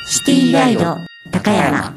シティガイド高山。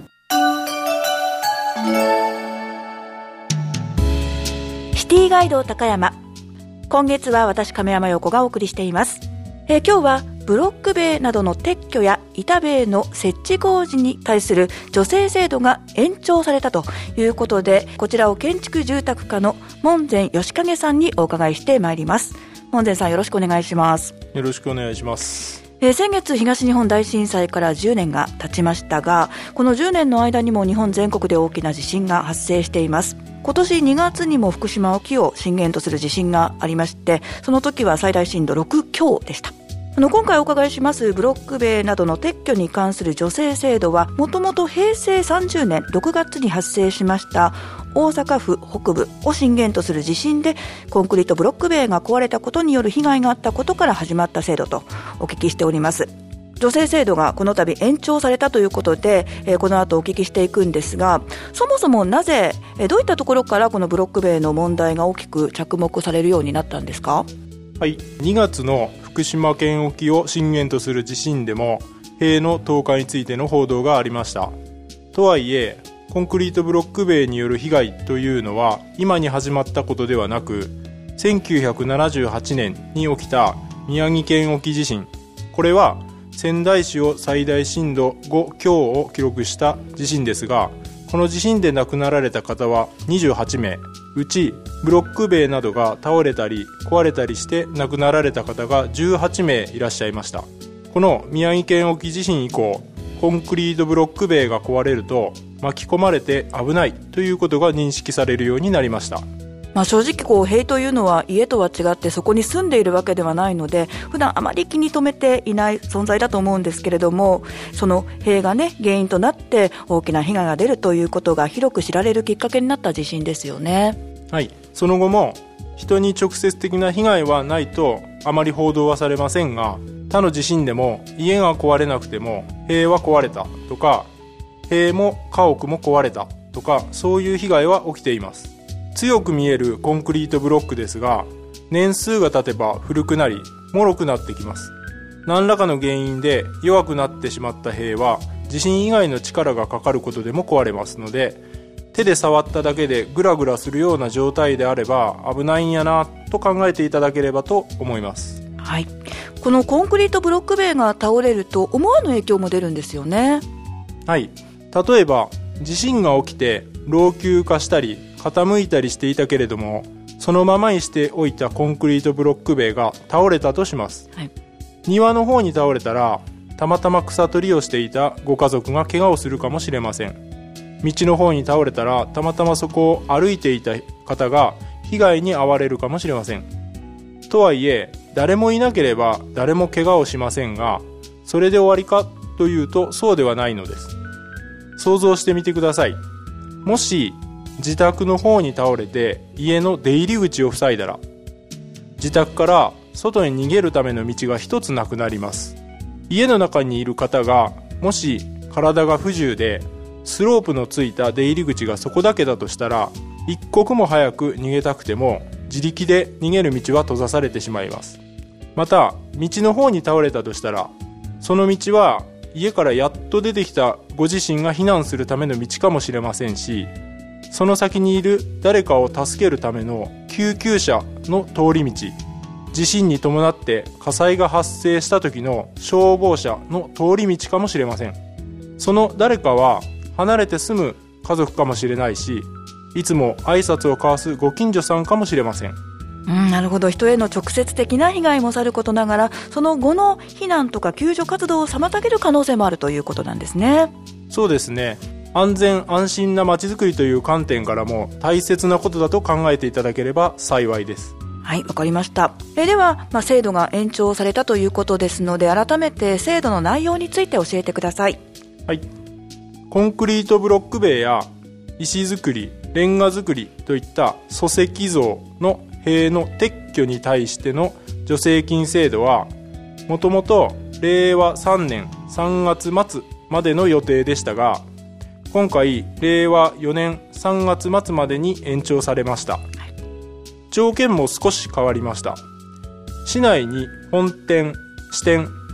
シティガイド高山、今月は私亀山陽子がお送りしています。今日はブロック塀などの撤去や板塀の設置工事に対する助成制度が延長されたということで、こちらを建築住宅課の門前義景さんにお伺いしてまいります。門前さん、よろしくお願いします。 よろしくお願いします。 先月東日本大震災から10年が経ちましたが、この10年の間にも日本全国で大きな地震が発生しています。今年2月にも福島沖を震源とする地震がありまして、その時は最大震度6強でした。今回お伺いしますブロック塀などの撤去に関する助成制度は、もともと平成30年6月に発生しました大阪府北部を震源とする地震でコンクリートブロック塀が壊れたことによる被害があったことから始まった制度とお聞きしております。助成制度がこの度延長されたということで、この後お聞きしていくんですが、そもそもなぜ、どういったところからこのブロック塀の問題が大きく着目されるようになったんですか？ はい、2月の福島県沖を震源とする地震でも塀の倒壊についての報道がありました。とはいえコンクリートブロック塀による被害というのは今に始まったことではなく、1978年に起きた宮城県沖地震、これは仙台市を最大震度5強を記録した地震ですが、この地震で亡くなられた方は28名、うちブロック塀などが倒れたり壊れたりして亡くなられた方が18名いらっしゃいました。この宮城県沖地震以降、コンクリートブロック塀が壊れると巻き込まれて危ないということが認識されるようになりました。 正直塀というのは家とは違ってそこに住んでいるわけではないので、普段あまり気に留めていない存在だと思うんですけれども、その塀がね、原因となって大きな被害が出るということが広く知られるきっかけになった地震ですよね。 はい、その後も人に直接的な被害はないとあまり報道はされませんが、他の地震でも家が壊れなくても塀は壊れたとか、塀も家屋も壊れたとか、そういう被害は起きています。強く見えるコンクリートブロックですが、年数が経てば古くなり脆くなってきます。何らかの原因で弱くなってしまった塀は地震以外の力がかかることでも壊れますので、手で触っただけでグラグラするような状態であれば危ないんやなと考えていただければと思います。 はい、このコンクリートブロック塀が倒れると思わぬ影響も出るんですよね。 はい、例えば地震が起きて老朽化したり傾いたりしていたけれども、そのままにしておいたコンクリートブロック塀が倒れたとします。はい、庭の方に倒れたらたまたま草取りをしていたご家族が怪我をするかもしれません。道の方に倒れたらたまたまそこを歩いていた方が被害に遭われるかもしれません。とはいえ誰もいなければ誰も怪我をしませんが、それで終わりかというとそうではないのです。想像してみてください。もし自宅の方に倒れて家の出入り口を塞いだら、自宅から外に逃げるための道が一つなくなります。家の中にいる方がもし体が不自由でスロープのついた出入り口がそこだけだとしたら、一刻も早く逃げたくても自力で逃げる道は閉ざされてしまいます。また道の方に倒れたとしたら、その道は家からやっと出てきたご自身が避難するための道かもしれませんし、その先にいる誰かを助けるための救急車の通り道、地震に伴って火災が発生した時の消防車の通り道かもしれません。その誰かは離れて住む家族かもしれないし、いつも挨拶を交わすご近所さんかもしれません。 なるほど。人への直接的な被害もさることながら、その後の避難とか救助活動を妨げる可能性もあるということなんですね。 そうですね。安全安心なまちづくりという観点からも大切なことだと考えていただければ幸いです。 はい、わかりました。では、制度が延長されたということですので、改めて制度の内容について教えてください。 はい、コンクリートブロック塀や石造り、レンガ造りといった礎石造の塀の撤去に対しての助成金制度は、もともと令和3年3月末までの予定でしたが、今回令和4年3月末までに延長されました。条件も少し変わりました。市内に本店、支店、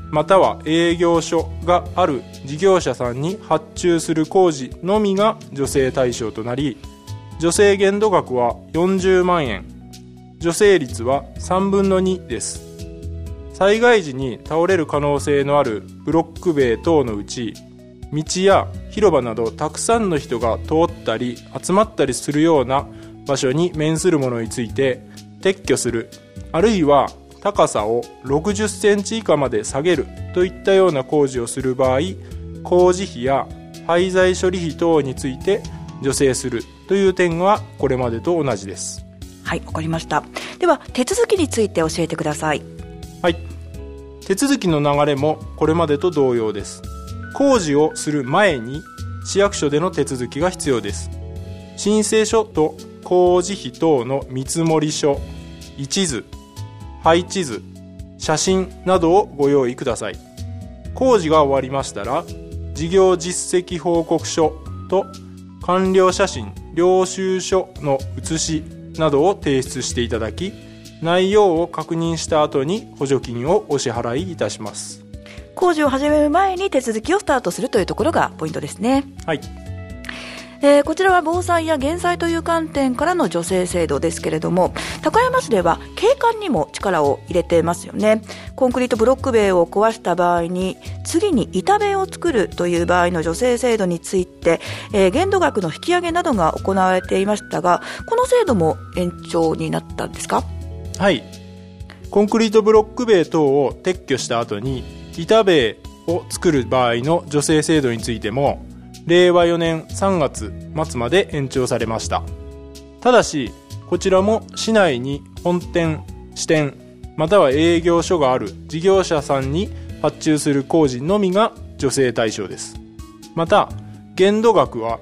または営業所がある事業者さんに発注する工事のみが助成対象となり、助成限度額は40万円、助成率は3分の2です。災害時に倒れる可能性のあるブロック塀等のうち、道や広場などたくさんの人が通ったり集まったりするような場所に面するものについて撤去する、あるいは高さを60センチ以下まで下げるといったような工事をする場合、工事費や廃材処理費等について助成するという点はこれまでと同じです。 はい、わかりました。では手続きについて教えてください。 はい、手続きの流れもこれまでと同様です。工事をする前に市役所での手続きが必要です。申請書と工事費等の見積書、一図、配置図、写真などをご用意ください。工事が終わりましたら、事業実績報告書と完了写真、領収書の写しなどを提出していただき、内容を確認した後に補助金をお支払いいたします。 工事を始める前に手続きをスタートするというところがポイントですね。 はい。 こちらは防災や減災という観点からの助成制度ですけれども、高山市では景観にも力を入れてますよね。コンクリートブロック塀を壊した場合に次に板塀を作るという場合の助成制度について、限度額の引き上げなどが行われていましたが、この制度も延長になったんですか？ はい。コンクリートブロック塀等を撤去した後に板塀を作る場合の助成制度についても令和4年3月末まで延長されました。ただしこちらも市内に本店、支店または営業所がある事業者さんに発注する工事のみが助成対象です。また限度額は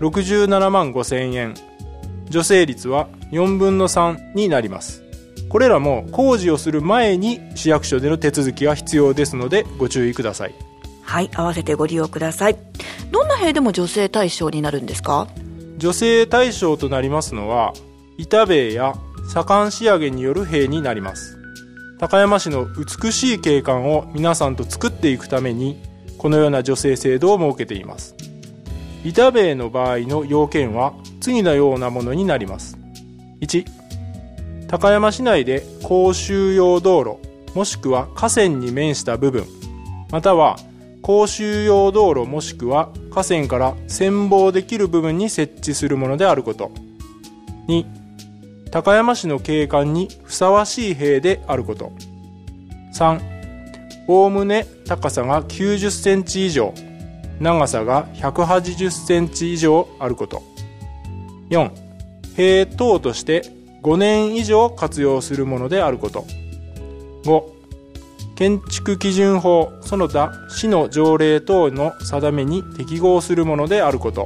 67万5千円、助成率は4分の3になります。これらも工事をする前に市役所での手続きが必要ですのでご注意ください。 はい、合わせてご利用ください。どんな塀でも助成対象になるんですか？ 助成対象となりますのは板塀や左官仕上げによる塀になります。高山市の美しい景観を皆さんと作っていくためにこのような助成制度を設けています。板塀の場合の要件は次のようなものになります。1、高山市内で公衆用道路もしくは河川に面した部分、または公衆用道路もしくは河川から潜望できる部分に設置するものであること。2、高山市の景観にふさわしい塀であること。3、おおむね高さが90センチ以上、長さが180センチ以上あること。4、塀等として5年以上活用するものであること。5、建築基準法その他市の条例等の定めに適合するものであること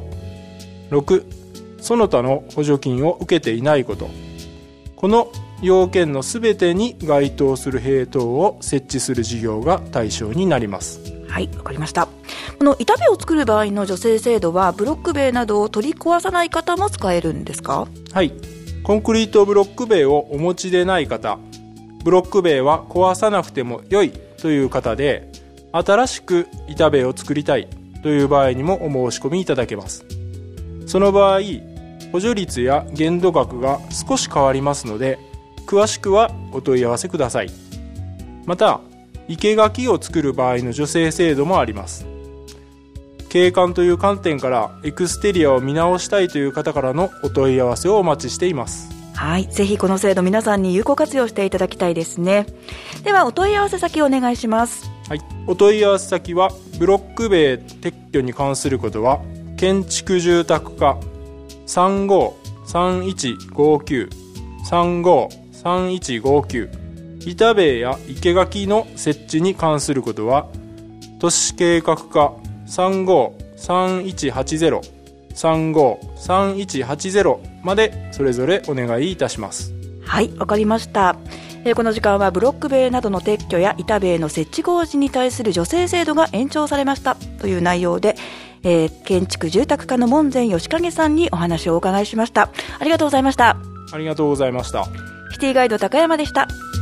。6、その他の補助金を受けていないこと。この要件のすべてに該当する塀等を設置する事業が対象になります。 はい、わかりました。この板塀を作る場合の助成制度はブロック塀などを取り壊さない方も使えるんですか？ はい、コンクリートブロック塀をお持ちでない方、ブロック塀は壊さなくても良いという方で、新しく板塀を作りたいという場合にもお申し込みいただけます。その場合、補助率や限度額が少し変わりますので、詳しくはお問い合わせください。また、生垣を作る場合の助成制度もあります。景観という観点からエクステリアを見直したいという方からのお問い合わせをお待ちしています。 はい、ぜひこの制度皆さんに有効活用していただきたいですね。ではお問い合わせ先お願いします。 はい、お問い合わせ先はブロック塀撤去に関することは建築住宅課 35-3159 35-3159、板塀や生垣の設置に関することは都市計画課 35-3180 35-3180 までそれぞれお願いいたします。 はい、わかりました。この時間はブロック塀などの撤去や板塀の設置工事に対する助成制度が延長されましたという内容で、建築住宅課の門前義景さんにお話をお伺いしました。ありがとうございました。 ありがとうございました。 シティガイド高山でした。